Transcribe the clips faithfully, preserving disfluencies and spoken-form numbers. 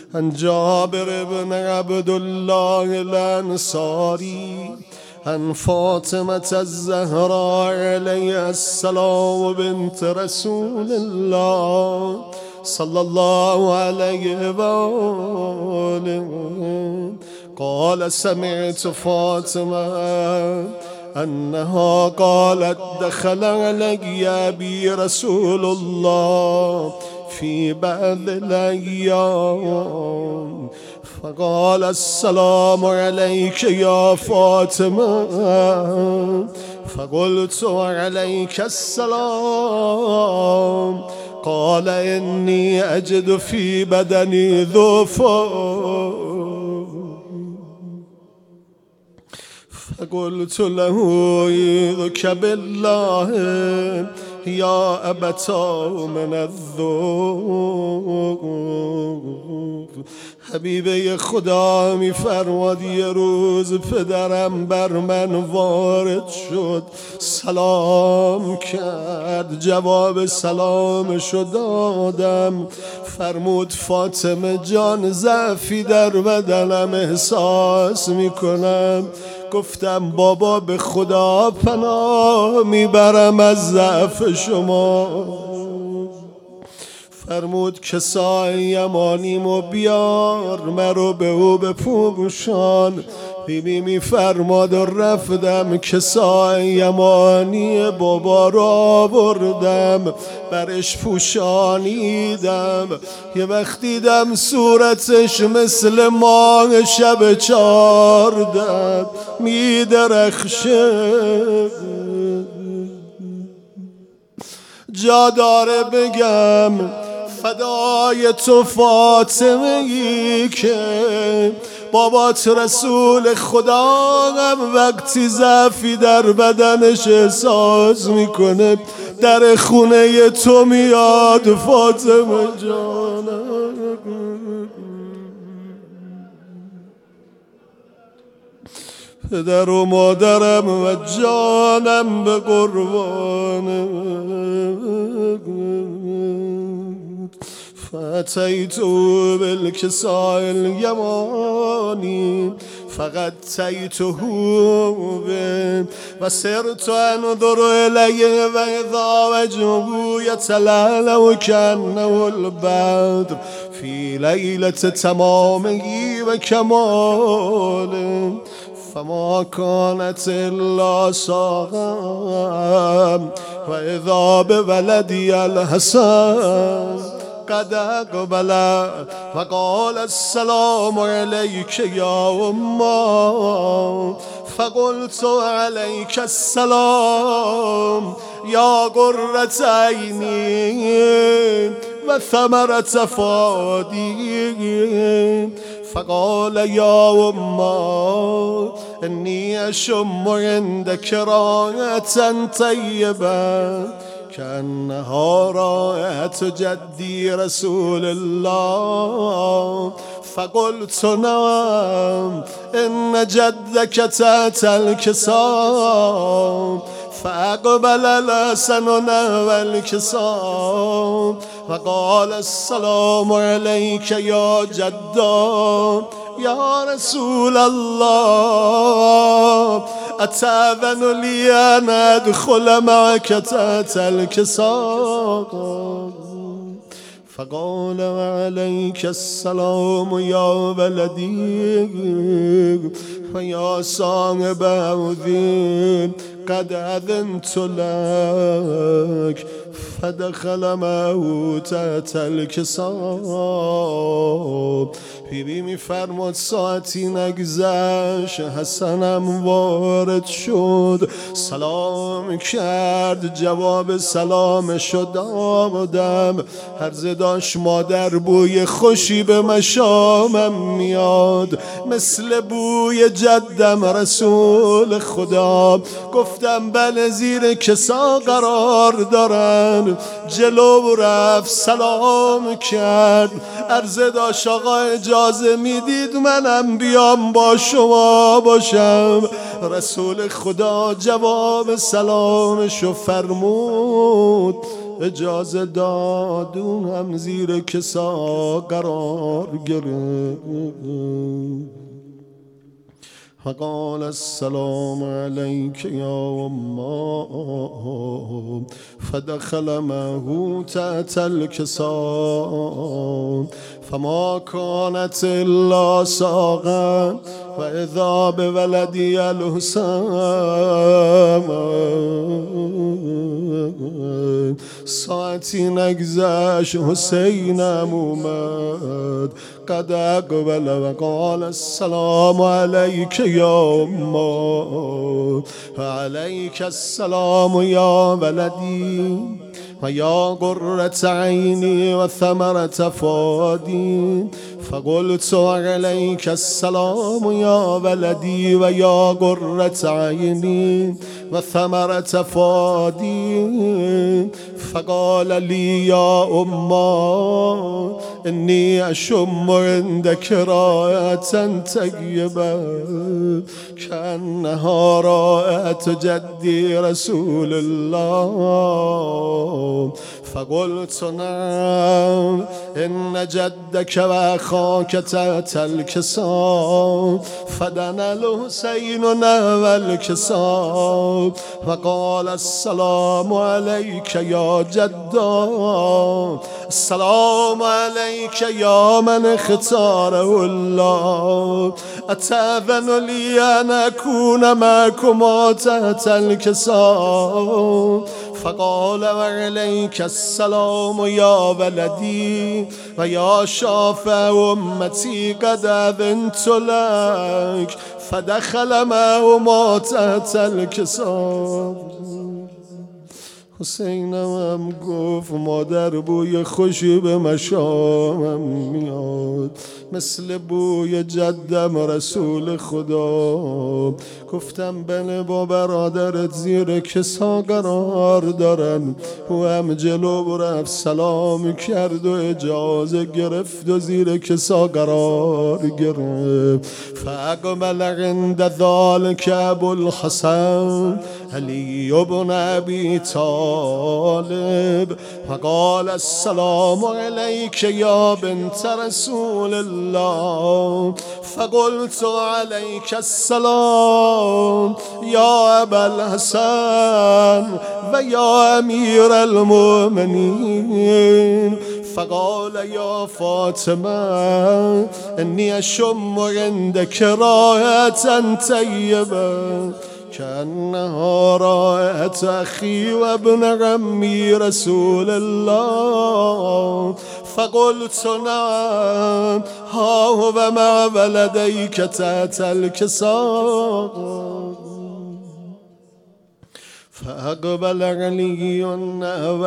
عن جابر بن عبد الله الأنصاري عن فاطمة الزهراء عليها السلام بنت رسول الله صلى الله عليه وآله قال سمعت فاطمة أنها قالت دخل علي أبي رسول الله في بعض الأيام فقال السلام عليك يا فاطمة فقلت عليك السلام قال إني أجد في بدني ذوفا فقلت له إذك بالله يا أبتا من الذوب. حبیبه خدا می فرماد یه روز پدرم بر من وارد شد، سلام کرد، جواب سلامشو دادم. فرمود فاطمه جان ضعفی در بدنم احساس میکنم. گفتم بابا به خدا پناه میبرم از ضعف شما. فرمود کسای یمانیمو بیار مرو به او بپوشان. بیبی می فرماد و رفتم کسای یمانی بابا را آوردم، برش پوشانیدم. یه وقت دیدم صورتش مثل ماه شب چهارده می درخشه. جا داره بگم فدای تو فاطمه ای که بابات رسول خدا هم وقتی ضعفی در بدنش احساس میکنه در خونه تو میاد فاطمه جانم. پدر و مادرم و جانم به قربانم. فأتيت بالكساء اليماني فغطيته به وسرت أنظر إليه وإذا وجهه يتلألأ كأنه البدر في ليلة تمامه وكماله. فما كانت إلا ساعة وإذا بولدي الحسن قد أقبل فقال السلام عليك يا أمه. فقلت عليك السلام يا قرة عيني وثمرة فؤادي. فقال يا أمه إني أشم عندك رائحة طيبة كأنها رائحة جدي رسول الله. فقلت نعم إن جدك تحت الكساء. فأقبل الحسن نحو الكساء فقال السلام عليك يا جدا يا رسول الله أتأذن لي أن أدخل معك تحت الكساء. فقال عليك السلام يا ولدي فيا صاحب عوذي قد أذنت لك. فدخل معه تحت الكساء. بیبی می فرمود ساعتی نگذشت حسنم وارد شد، سلام کرد، جواب سلامشو دادم. هرزه داشت مادر بوی خوشی به مشامم میاد مثل بوی جدم رسول خدا. گفتم بله زیر کسا قرار دارن. جلو رفت سلام کرد، عرضه داشت آقا اجازه میدید منم بیام با شما باشم. رسول خدا جواب سلامشو فرمود اجازه داد و هم زیر کسا قرار گرفت. فقال السلام عليك يا أمه، فدخل معه تحت الكساء فما كانت إلا ساقا وإذا بولدي الحسام. ساعتی نگذشت حسینم اومد قد اقبل و قال السلام علیک یا امه علیک السلام یا ولدی و یا قرة عینی و ثمرة فؤادی. فقلت علیک السلام یا ولدی و یا قرة عینی و ثمرة فؤادی. فقال لي يا أمه إني أشم عندك رائحة طيبة كأنها رائحة جدي رسول الله. فقلت نعم إن جدك وأخاك تحت الكساء. فدنا الحسين نحو الكساء فقال السلام عليك يا جدا، السلام عليك يا من اختاره الله، أتأذن لي أن أكون معكما تحت الكساء؟ فقال وعليك السلام يا ولدي ويا شافع أمتي قد أذنت لك. فدخل معهما تحت الكساء. حسینم هم گفت مادر بوی خوشی به مشامم میاد مثل بوی جدم رسول خدا. گفتم بله با برادرت زیر کسا قرار دارن. او هم جلو رفت سلام کرد و اجازه گرفت و زیر کسا قرار گرفت. فاقبل عند ذلك ابو الحسن علی بن ابی طالب فقال السلام عليك يا بنت رسول الله. فقلت عليك السلام يا أبا الحسن ويا أمير المؤمنين. فقال يا فاطمة إني أشم عندك رائحة طيبة كأنها رائحة أخي وابن عمي رسول الله. فقلت نعم ها هو مع ولديك تحت الكساء. فأقبل علي نحو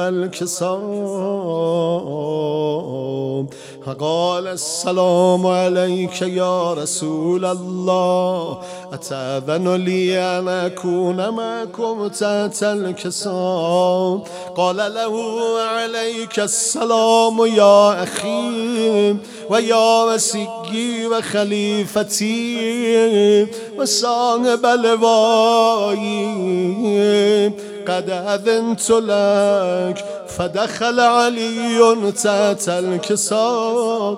الكساء فقال السلام عليك يا رسول الله، أتأذن لي أن أكون معكم تحت الكساء؟ قال له عليك السلام يا أخي ويا وسيي وخليفتي وصاحب لوائي قد أذنت لك. فدخل علي تحت الكساء.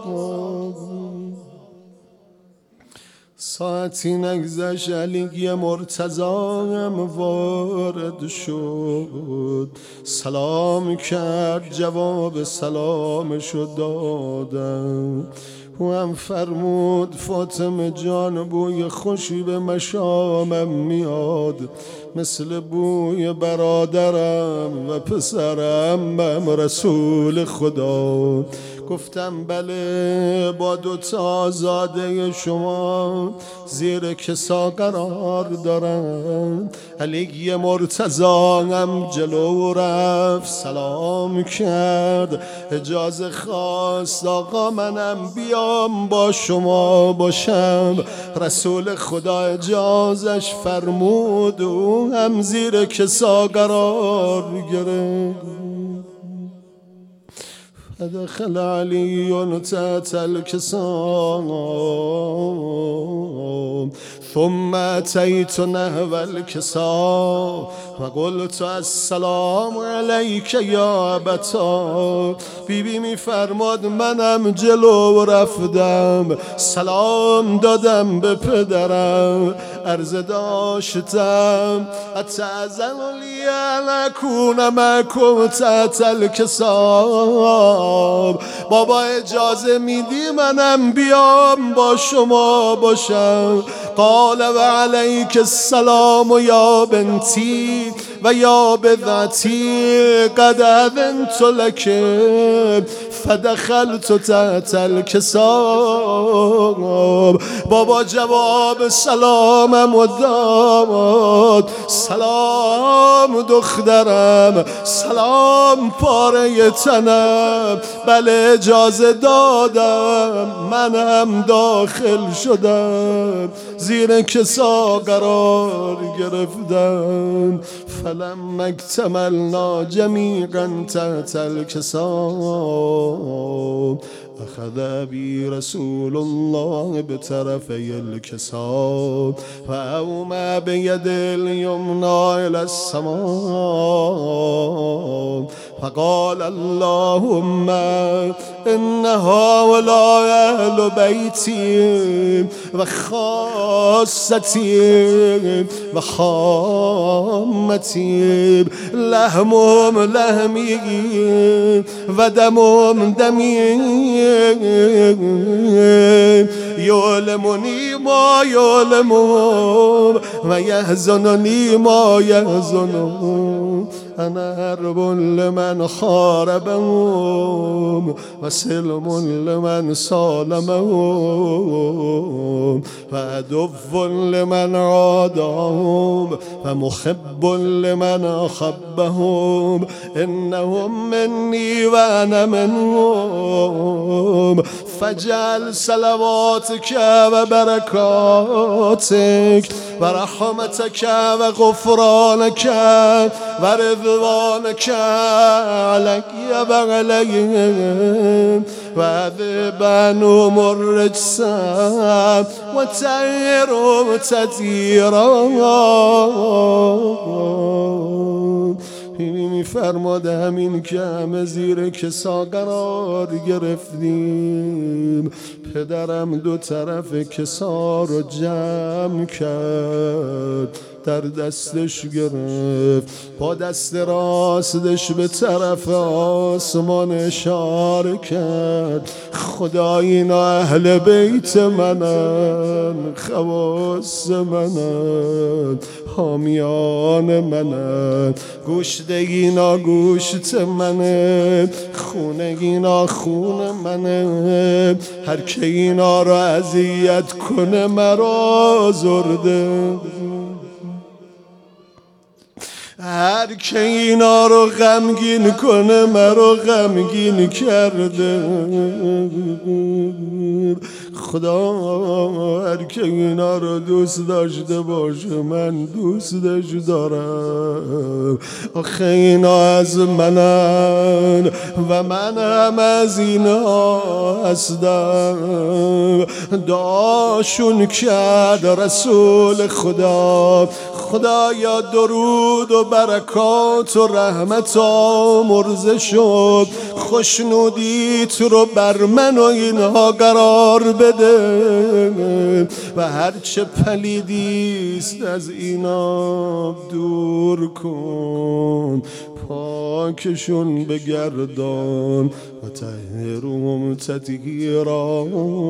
ساعتی نگذشت علی مرتضام وارد شد. سلام کرد جواب سلامشو دادم. او هم فرمود فاطمه جان بوی خوشی به مشامم میاد مثل بوی برادرم و پسرم رسول خدا. گفتم بله با دو تا آزاده شما زیر کسا قرار دارن. علی مرتضا هم جلو رفت سلام کرد اجازه خواست آقا منم بیام با شما باشم. رسول خدا اجازش فرمود و هم زیر کسا قرار گرفت. فدخل علی تحت الكساء ثم اتيت نحو الكساء وقلت السلام علیک یا ابتا. بیبی می فرماد منم جلو رفتم سلام دادم به پدرم، عرض داشتم اتأذن لی ان اکون معکم تحت الکساء. بابا اجازه میدی منم بیام با شما باشم؟ قال و علیک السلام یا بنتی و یا بذاتی قد اذنت لک فدخلت تحت الکساء. بابا جواب سلامم و داد، سلام دخترم، سلام پاره تنم، بله اجازه دادم، منم داخل شدم، زیر کسا قرار گرفتم. فلم اکتملنا جمیعا تحت الکساء اخذ بی رسول الله بطرفی الکساء فاومى بید الیمنى الی السماء فقال اللهم ان هؤلاء اهل بیتی و خاصتی و خامتی، لحمهم لحمی و دمهم دمی، یعلمنی ما یعلمون و یحزننی ما یحزنون. انا حرب لمن خاربهم و سلم لمن سالمهم و عدو لمن عاداهم و محب لمن احبهم. انهم منی و انا منهم فجعل صلواتک و برکاتک و رحمتک و غفرانک و رضوانک علی و علیهم و اذهب عنهم الرجس و طهرهم تطهیرا. می فرماده همین که همه زیر کسا قرار گرفتیم، پدرم دو طرف کسا رو جمع کرد، در دستش گرفت، با دست راستش به طرف آسمان اشاره کرد. خدا اینا اهل بیت منن، خواص منن، حامیان منن، گوشت اینا گوشت منه، خونه اینا خون منه، هر که اینا رو اذیت کنه مرا زرده، هر که اینا رو غمگین کنه مرا غمگین کرده. خدا هر که اینا رو دوست داشته باشه من دوستش دارم. آخه اینا از منن و من هم از اینا هستم. دعاشون کرد رسول خدا، خدایا درود و برکات و رحمت آمرزه شد، خوشنودیت رو بر من و اینها قرار بده و هرچه پلیدیست از اینا دور کن، پاکشون بگردان و طهرهم تطهیرا.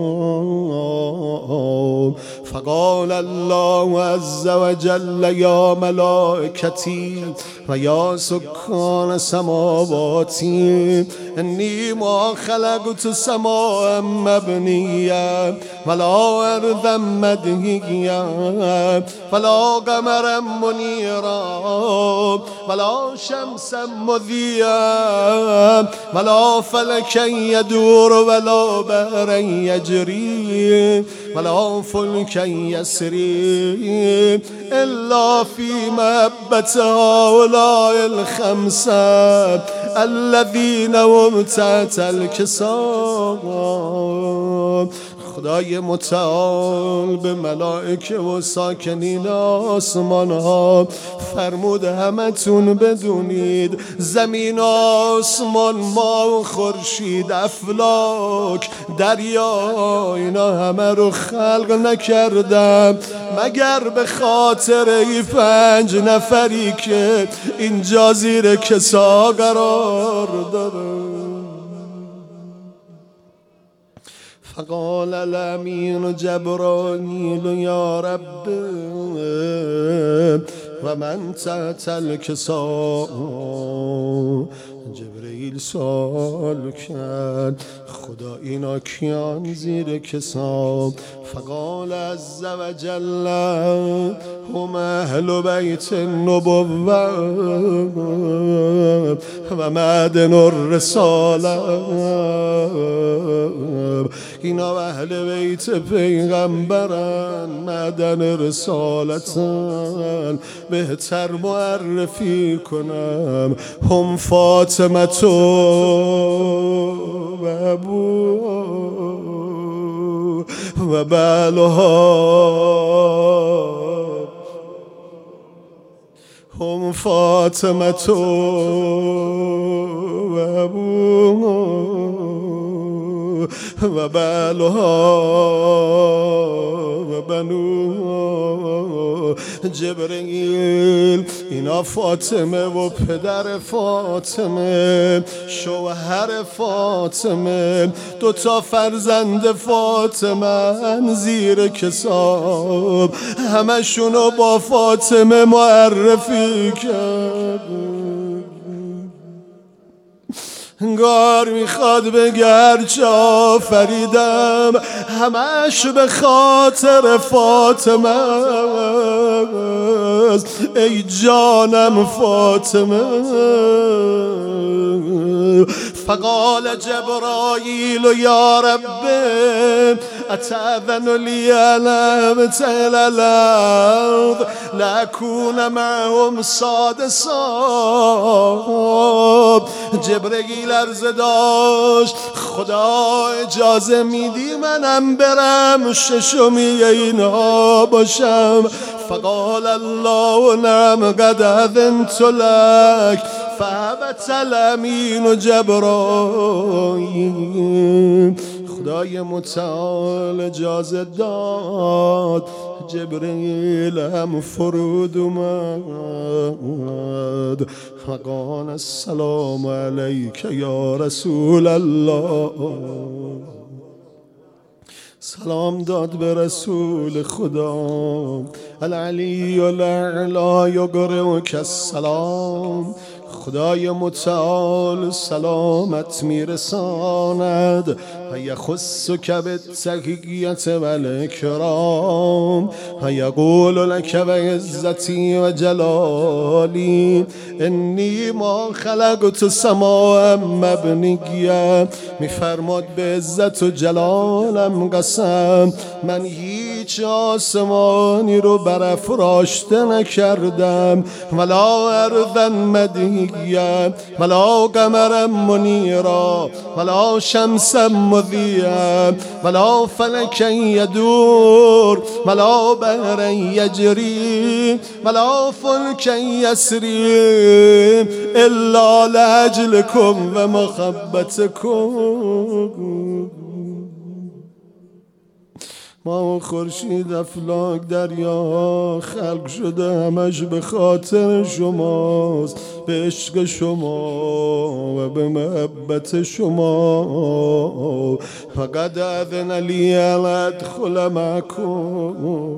فقال الله عز وجل یا ملائکتی و یا سکان سماواتی انی ما خلقت سماء مبنیا ولا ارضا مدهیا ولا قمرا منیرا ولا شمسا مضیا ولا فلكا يدور ولا بحرا يجري ولا فلكا يسري إلا في محبة هؤلاء الخمسة الذين هم تحت الكساء. خدای متعال به ملائکه و ساکنین آسمان ها فرمود همتون بدونید زمین آسمان ما و خورشید افلاک دریا اینا همه رو خلق نکردم مگر به خاطر ای پنج نفری که اینجا زیر کسا قرار داره. فقال الامین جبرائیل یا رب و من تحت الکساء. جبرئیل سوال کرد خدا اینا کیان زیر کسا؟ فقال عز و جل هم اهل بیت النبوة و معدن الرساله. اینا اهل بیت پیغمبرن معدن رسالتن. بهتر معرفی کنم هم فاطمه و ابو و بالها هم فاطمه و ابو و بالها و بنو. جبرئیل اینا فاطمه و پدر فاطمه شوهر فاطمه دوتا فرزند فاطمه زیر کساب همشونو با فاطمه معرفی کرد. انگار میخواد بگه هرچه آفریدم همش به خاطر فاطمه است. ای جانم فاطمه. فقال جبرائیل یا رب اتأذن لی ان ابتل الارض لأکون معهم سادسا. جبرئیل عرض داشت خدا اجازه میدی منم برم ششمی اینا باشم؟ فقال الله نعم قد اذنت لك فهبت الامین جبرائیل. خدای متعال اجازه داد جبرئیل هم فرود اومد. فقال السلام علیک یا رسول الله. سلام داد به رسول خدا. العلی الاعلی یقرئک السلام. خدای متعال سلامت میرساند و یخصک بالتحیة و الاکرام و یقول لک بعزتی و جلالی انی ما خلقت سماء مبنیه. میفرماد به عزت و جلالم قسم من هیچ آسمانی رو برافراشته نکردم ولا ارضا مدیه ولا قمرا منیرا ولا شمسا مضیئا ولا فلکا یدور ولا بحرا یجری ولا فلکا یسری الا لاجلکم و محبتکم. ما خورشید افلاک دریا خلق شده همش به خاطر شماست به عشق شما و به محبت شما. فقد اذن لی ان ادخل معکم.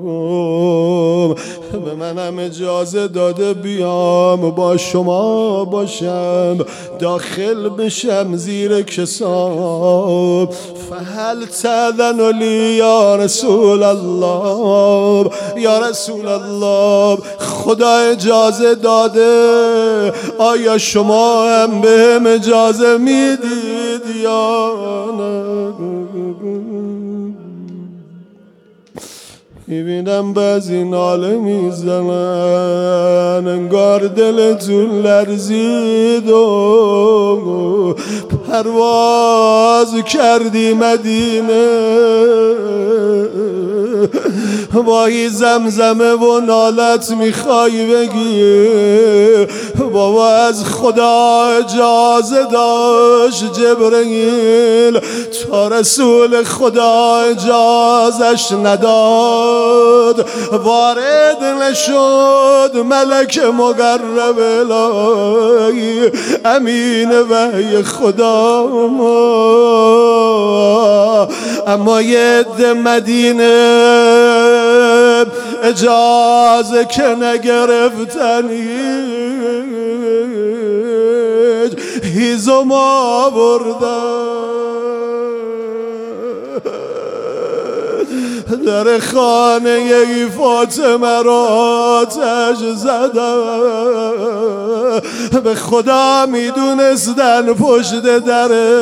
به منم اجازه داده بیام با شما باشم داخل بشم زیر کسا. فهل تأذن لی یا رسول الله. یا رسول الله خدا اجازه داده آیا شما هم بهم اجازه میدید یا نه؟ میبینم بعضی ناله میزنن انگار دلتون لرزید و پرواز کردی مدینه بایی زمزمه و نالت میخوای بگی بابا از خدا اجازه داشت جبرئیل تا رسول خدا اجازش نداد وارد نشد ملک مقرب الهی امین وحی خدا اما یه عده مدینه اجازه که نگرفتن هیزم آوردن در خانه ای فاطمه را آتش زدن به خدا میدونستن پشت دره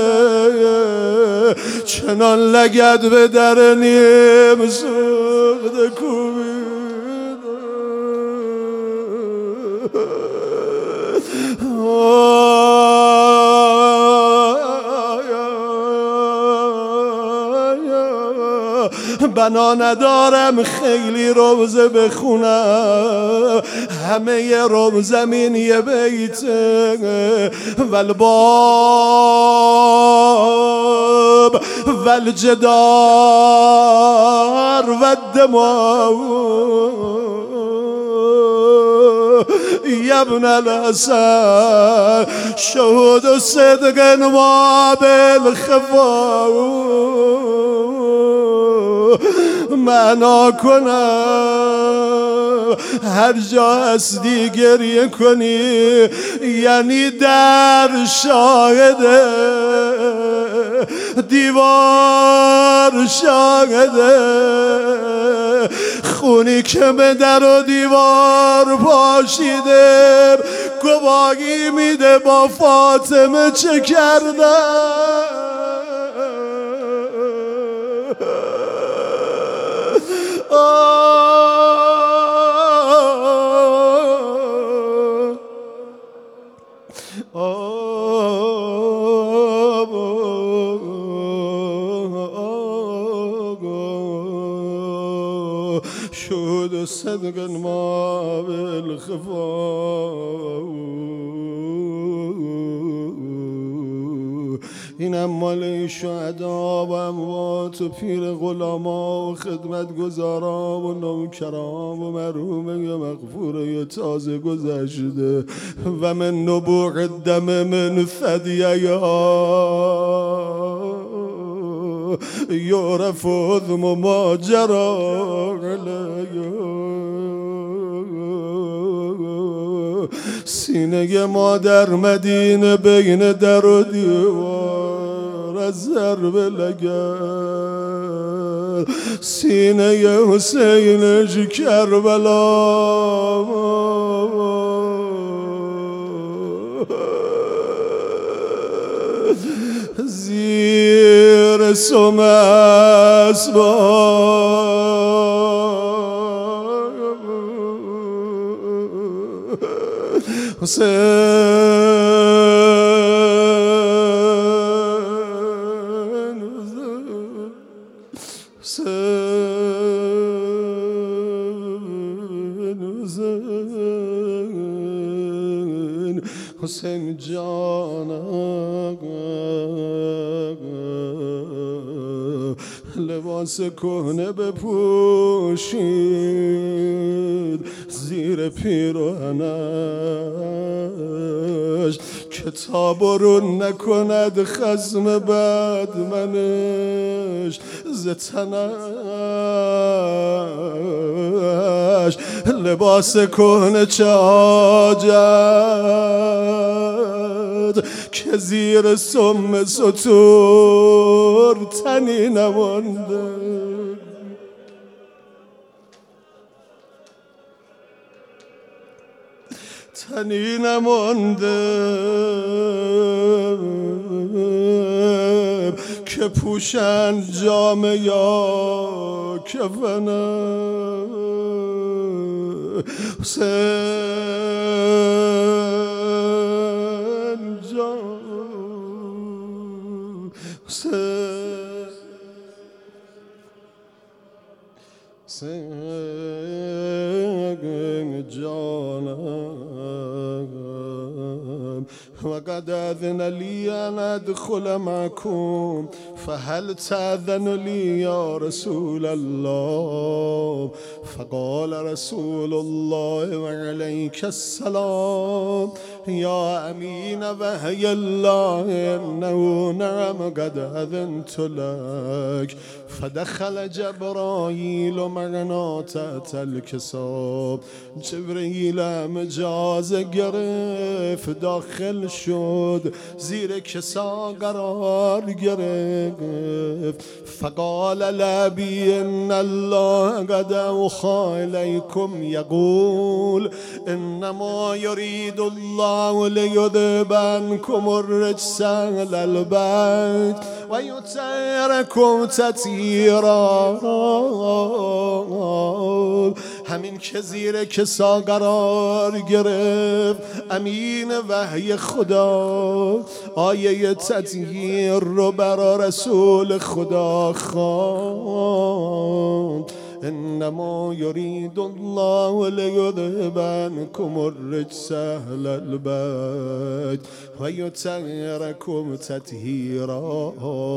چنان لگد به در نیم سوخته کوبید بنا ندارم خیلی روزه بخونم همه ی روم زمین یه بیته والباب والجدار والدماء يا ابن الحسن شهود صدق ما بالخفا معنا کنم هر جا هستی گریه کنی یعنی در شاهده دیوار شاهده خونی که به در و دیوار پاشیده گواهی میده با فاطمه چه کردن شهود صدق ما بالخفا اینم مال شهدا و اموات و پیر غلاما و خدمت گزارا و نوکرام و مرحومه مغفوره تازه گذشته و من نبوع الدم من ثدیه یعرف عظم ما جرى علیه سینه ما در مدینه بین در و دیوار از ضرب لگد سینه حسینش کربلا زیر سم اسباب حسین حسین حسین جانم لباس کهنه بپوشید زیر پیراهنش کتاب رو نکند خصم بد منش زتنش لباس کهنه چه حاجت که زیر سم ستور تنی نمانده تنی نمانده که پوشن جامه یا کفن حسین جان حسین حسین جانم وقد أذن لي أن أدخل معكم فهل تأذن لي يا رسول الله فقال رسول الله وعليك السلام يا أمين وهي الله إنه نعم قد أذنت لك فدخل جبرائيل معنا تحت الكساب جبريل مجاز گرفت داخل شد زیر کسا قرار گرفت فقال لابي إن الله قد أوحى إليكم يقول إنما يريد الله ليذهب عنكم الرجس أهل البيت ويطهركم تطهيرا همین که زیر کسا قرار گرفت امین وحی خدا آیه تطهیر رو برا رسول خدا خواند إنما يريد الله ليذهب عنكم الرجس أهل البيت ويطهركم تطهيرا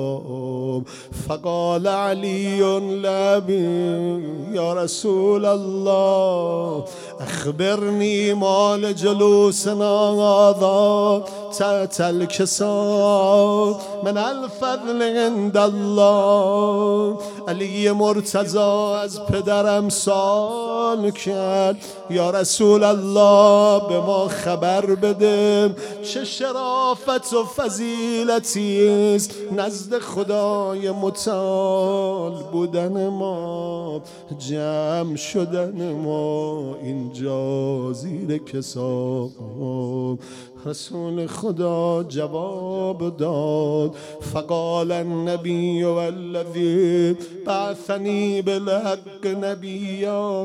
فقال علي لأبي يا رسول الله أخبرني مال جلوسنا هذا تحت الكساء من الفضل عند الله علی مرتضی از پدرم سوال کرد یا رسول الله به ما خبر بده چه شرافت و فضیلتی است نزد خدای متعال بودن ما جمع شدن ما اینجا زیر کسا رسول خدا جواب داد فقال النبي والذي بعثني بالحق نبيا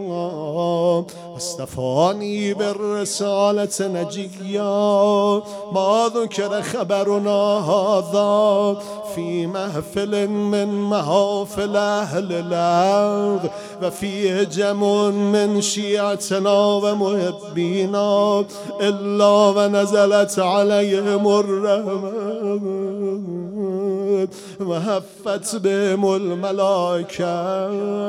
واصطفاني بالرسالة نجيا ما ذكر خبرنا هذا في محفل من محافل أهل الأرض وفيه جمع من شيعتنا ومحبينا إلا ونزلت عليهم الرحمة وهفت بهم الملائكة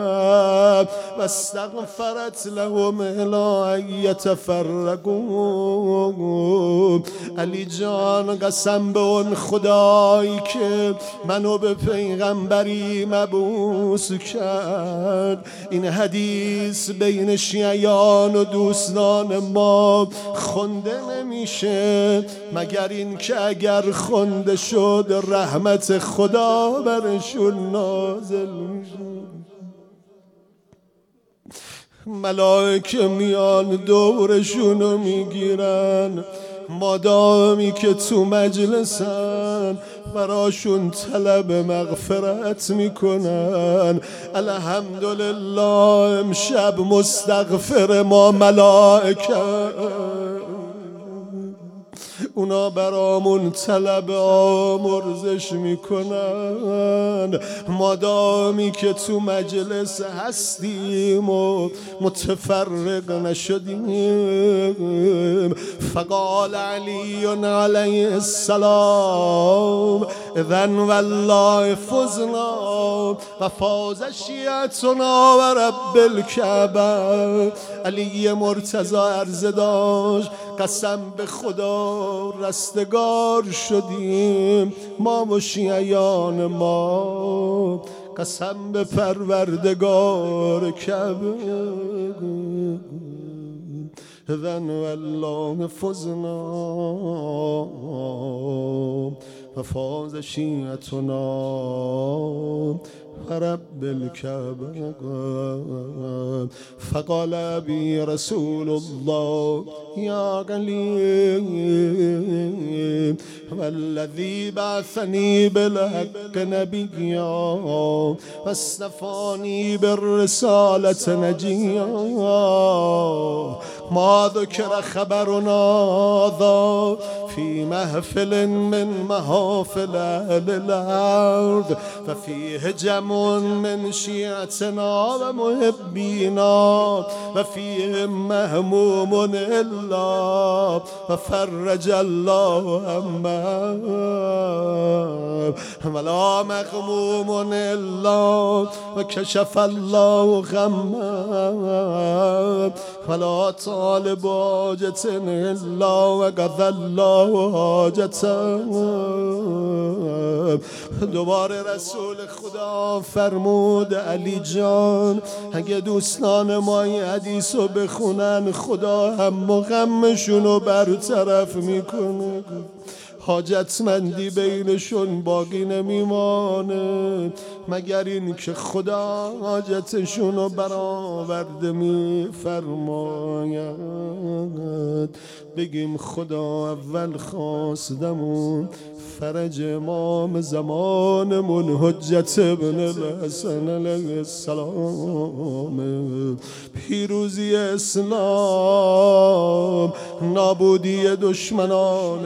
واستغفرت لهم إلى أن يتفرقوا علی جان قسم به اون خدایی که منو به پیغمبری مبعوث کرد این حدیث بین شیعیان و دوستان ما خونده نمیشه مگر این که اگر خونده شد رحمت خدا برشون نازل میشه ملائکه میان دورشونو میگیرن مادامی که تو مجلسن براشون طلب مغفرت میکنن الحمدلله امشب مستغفر ما ملائکه اونا برامون طلب آمرزش میکنن مادامی که تو مجلس هستیم و متفرق نشدیم فقال علی علیه السلام اذن والله فزنا و فاز شیعتنا و رب الکعبه علی مرتضی عرض داشت قسم به خدا رستگار شدیم ما و شیعیان ما قسم به پروردگار کعبه اذن والله فزنا و فاز شیعتنا رب الكعبة. فقال أبي رسول الله يا غليل والذي بعثني بالحق نبيا واصطفاني بالرسالة نجيا ما ذكر خبرنا ذا في محفل من محافل أهل الأرض ففيه جمع من شيعتنا ومحبينا وفيهم مهموم إلا ففرج الله همه ولا مغموم إلا وكشف الله غمه ولا طالب حاجة إلا وقضى الله حاجته. دوباره رسول خدا فرمود علی جان اگه دوستان ما این حدیث رو بخونن خدا هم و غمشون رو برطرف میکنه، حاجتمندی بینشون باقی نمیمانه مگر این که خدا حاجتشون رو برآورده میفرماید. بگیم خدا اول خواستمون فرج امام زمانمون حجت ابن الحسن علیه السلام، پیروزی اسلام، نابودی دشمنان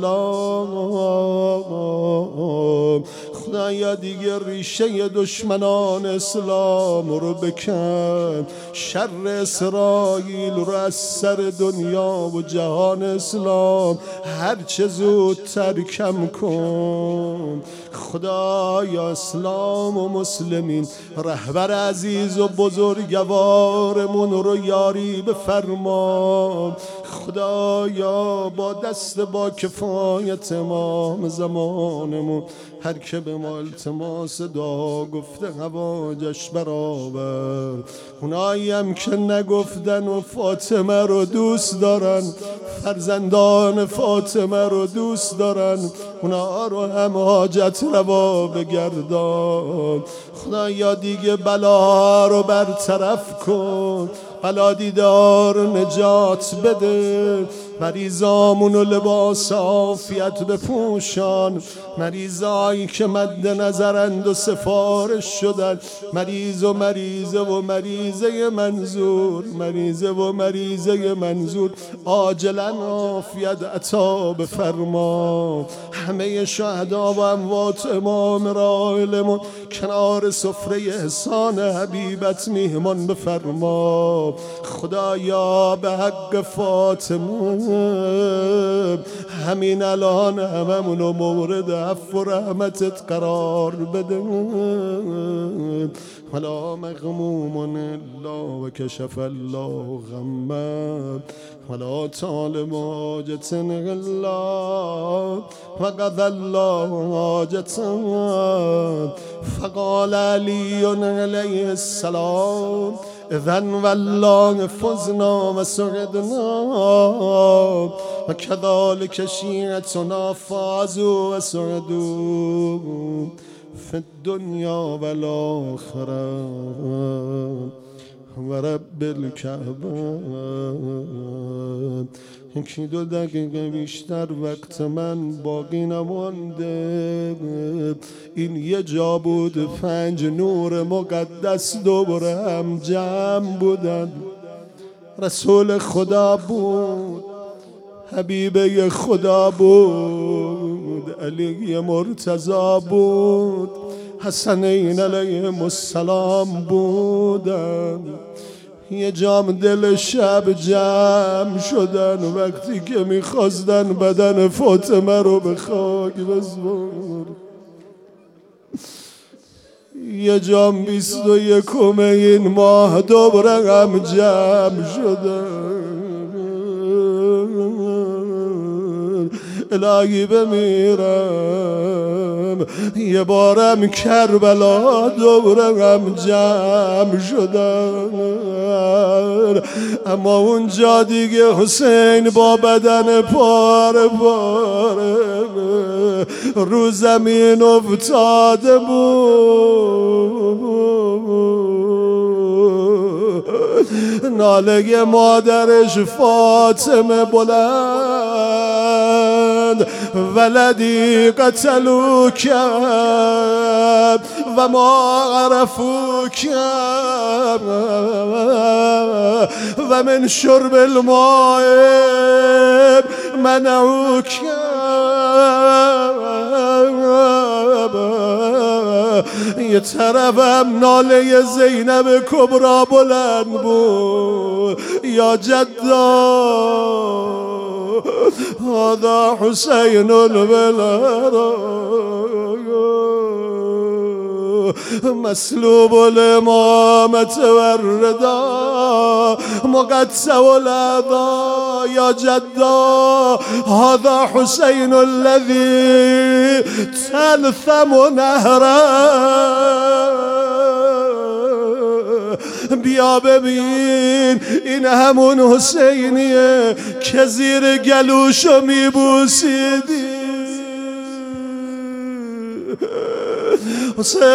اسلام. خدایا دیگه ریشه دشمنان اسلام رو بکن، شر اسرائیل رو از سر دنیا و جهان اسلام هر چه زودتر کم کن. خدایا اسلام و مسلمین رهبر عزیز و بزرگوارمون رو یاری بفرما. خدایا با دست با کفایت امام زمانمون هر که به ما التماس دعا گفته حواجش برآور. اونایی هم که نگفتن و فاطمه رو دوست دارن، فرزندان فاطمه رو دوست دارن، اونا رو هم حاجت روا بگردان. خدایا دیگه بلا رو برطرف کن، بلا دیدار نجات بده، مریضامون و لباس عافیت بپوشان، مریضایی که مد نظرند و سفارش شدن، مریض و مریضه و مریضه منظور، مریضه و مریضه منظور عاجلا عافیت عطا بفرما. همه شهدا و اموات امام راحلمون کنار سفره احسان حبیبت میهمان بفرما. خدایا به حق فاطمه همین الان هممونو مورد عفو و رحمتت قرار بده. ولا مغموم الا و کشف الله غمه ولا طالب حاجة الا و قضى الله حاجته. فقال علی علیه السلام اذن والله فزنا و سعدنا و كذلك شیعتنا فازوا و سعدوا في الدنیا و الاخره و رب الکعبه. یکی دو دقیقه بیشتر وقت من باقی نمانده. این یه جا بود پنج نور مقدس دوباره هم جمع بودن. رسول خدا بود، حبیبه خدا بود، علی مرتضی بود، حسنین علیهم السلام بودن. یه جام دل شب جمع شدن وقتی که میخواستن بدن فاطمه رو به خاک بسپارن. یه جام بیست و یکم این ماه دوباره هم جمع شدن. الهی بمیرم. یه بارم کربلا دورم جمع شدن، اما اونجا دیگه حسین با بدن پاره پاره رو زمین افتاده بود. ناله مادرش فاطمه بلند، ولدی قتلوک و ما عرفوک و من شرب الماء منعوک. یه طرفم ناله زینب کبرا بلند بود، یا جدا هذا حسین البلد مسلوب الامامة والردا مقطع الاعضاء. یا جدا هذا حسین الذي تلثم نهره. بیا ببین این همون حسینیه که زیر گلوشو میبوسیدی. حسین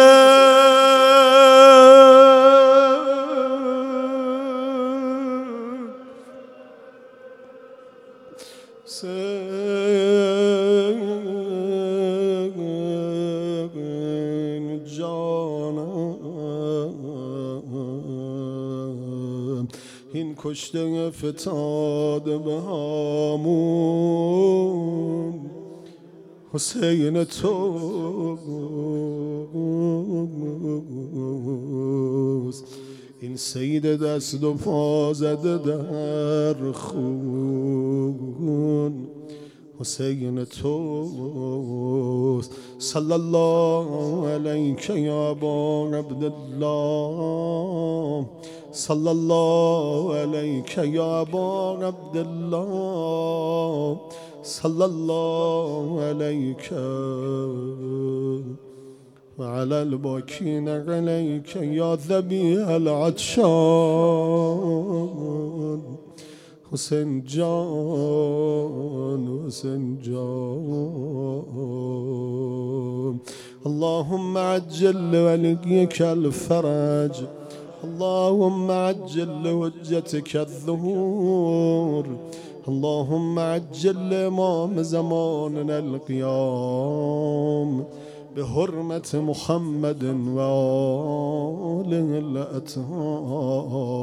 حسین جانم، این کشته فتاد به همون حسین توست. این سید دست و پا زده در خون حسین توست. صلی الله علیک یا ابا عبدالله، صلی الله علیک یا ابا عبدالله، صلی الله علیک وعلى الباكين عليك يا ذبيح العطشان. حسین جان، حسین جان. اللهم عجل لوليك الفرج، اللهم عجل لحجتك الظهور، اللهم عجل لإمام زماننا القيام بحرمة محمد وآله الأطهار.